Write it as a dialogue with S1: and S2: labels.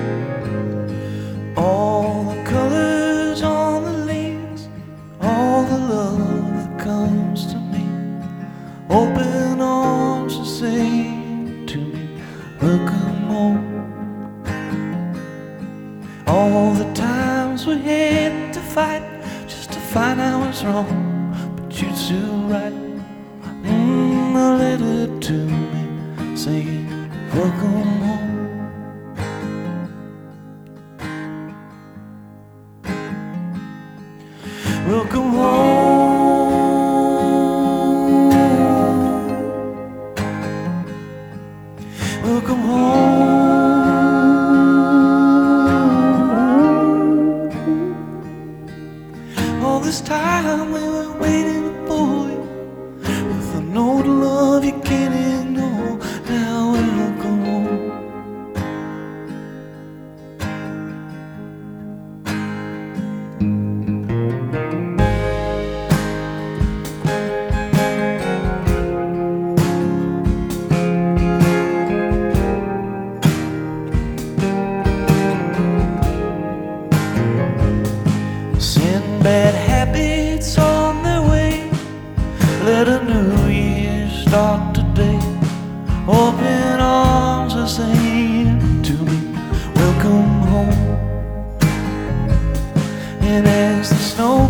S1: All the colors on the leaves, all the love that comes to me, open arms to say to me, welcome home. All the times we had to fight just to find out what's wrong, but you're still right. A letter to me saying, welcome home. Welcome home. Welcome home. All this time we were waiting for you, with a note of love you can't ignore. Now welcome home. Send bad habits on their way, let a new year start today. Open arms are saying to me, welcome home. And as the snow